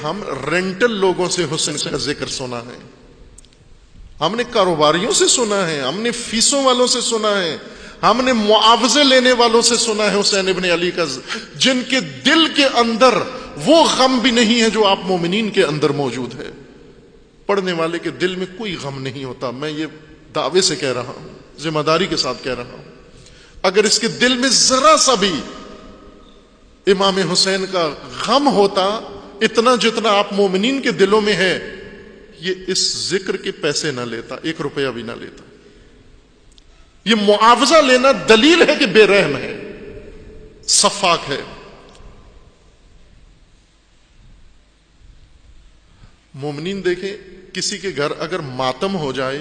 ہم رینٹل لوگوں سے حسن کا ذکر سنا ہے، ہم نے کاروباریوں سے سنا ہے، ہم نے فیسوں والوں سے سنا ہے، ہم نے معاوضے لینے والوں سے سنا ہے حسین ابن علی کا، جن کے دل کے اندر وہ غم بھی نہیں ہے جو آپ مومنین کے اندر موجود ہے۔ پڑھنے والے کے دل میں کوئی غم نہیں ہوتا، میں یہ دعوے سے کہہ رہا ہوں، ذمہ داری کے ساتھ کہہ رہا ہوں۔ اگر اس کے دل میں ذرا سا بھی امام حسین کا غم ہوتا، اتنا جتنا آپ مومنین کے دلوں میں ہے، یہ اس ذکر کے پیسے نہ لیتا، 1 روپیہ بھی نہ لیتا۔ یہ معاوضہ لینا دلیل ہے کہ بے رحم ہے، سفاک ہے۔ مومنین دیکھیں، کسی کے گھر اگر ماتم ہو جائے،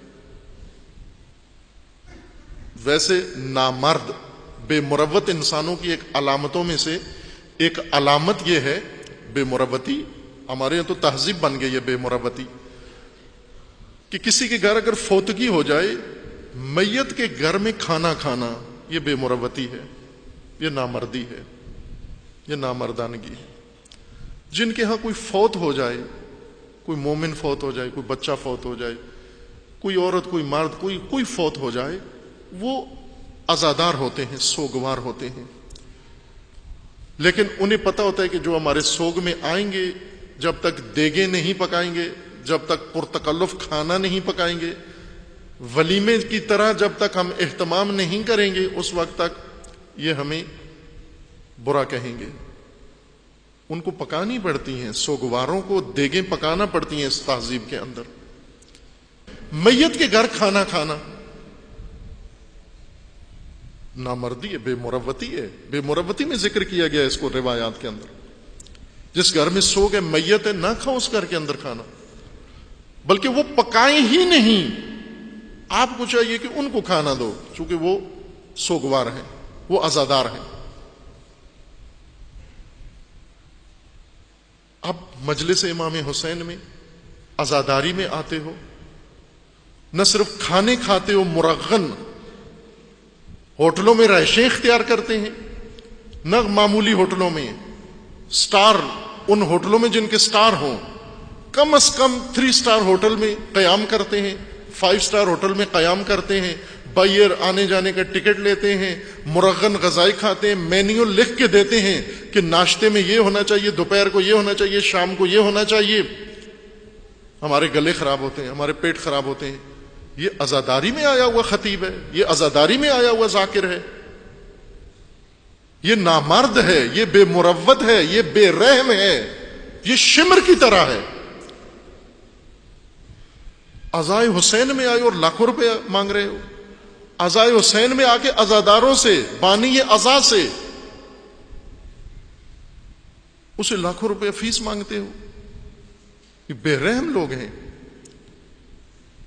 ویسے نامرد بے مروت انسانوں کی ایک علامتوں میں سے ایک علامت یہ ہے بے مروتی، ہمارے یہاں تو تہذیب بن گئی ہے بے مروتی، کہ کسی کے گھر اگر فوتگی ہو جائے، میت کے گھر میں کھانا کھانا، یہ بے مروتی ہے، یہ نامردی ہے، یہ نامردانگی ہے۔ جن کے ہاں کوئی فوت ہو جائے، کوئی مومن فوت ہو جائے، کوئی بچہ فوت ہو جائے، کوئی عورت، کوئی مرد، کوئی فوت ہو جائے، وہ عزادار ہوتے ہیں، سوگوار ہوتے ہیں، لیکن انہیں پتہ ہوتا ہے کہ جو ہمارے سوگ میں آئیں گے، جب تک دیگیں نہیں پکائیں گے، جب تک پرتکلف کھانا نہیں پکائیں گے، ولیمے کی طرح جب تک ہم اہتمام نہیں کریں گے، اس وقت تک یہ ہمیں برا کہیں گے۔ ان کو پکانی پڑتی ہیں، سوگواروں کو دیگیں پکانا پڑتی ہیں اس تہذیب کے اندر۔ میت کے گھر کھانا کھانا نامردی ہے، بے مروتی ہے۔ بے مروتی میں ذکر کیا گیا اس کو روایات کے اندر۔ جس گھر میں سوگ ہے، میت ہے، نہ کھاؤ اس گھر کے اندر کھانا، بلکہ وہ پکائیں ہی نہیں، آپ کو چاہیے کہ ان کو کھانا دو، چونکہ وہ سوگوار ہیں، وہ عزادار ہیں۔ اب مجلس امام حسین میں عزاداری میں آتے ہو، نہ صرف کھانے کھاتے ہو مرغن، ہوٹلوں میں رہائشیں اختیار کرتے ہیں، نہ معمولی ہوٹلوں میں، سٹار، ان ہوٹلوں میں جن کے سٹار ہوں، کم از کم 3 سٹار ہوٹل میں قیام کرتے ہیں، 5 سٹار ہوٹل میں قیام کرتے ہیں، بائیر آنے جانے کا ٹکٹ لیتے ہیں، مرغن غذائی کھاتے ہیں، مینیو لکھ کے دیتے ہیں کہ ناشتے میں یہ ہونا چاہیے، دوپہر کو یہ ہونا چاہیے، شام کو یہ ہونا چاہیے۔ ہمارے گلے خراب ہوتے ہیں، ہمارے پیٹ خراب ہوتے ہیں۔ یہ عزاداری میں آیا ہوا خطیب ہے، یہ عزاداری میں آیا ہوا ذاکر ہے، یہ نامرد ہے، یہ بے مروت ہے، یہ بے رحم ہے، یہ شمر کی طرح ہے۔ عزائے حسین میں آئے اور لاکھوں روپے مانگ رہے ہو، عزائے حسین میں آ کے عزاداروں سے، بانی عزا سے اسے لاکھوں روپے فیس مانگتے ہو۔ یہ بے رحم لوگ ہیں۔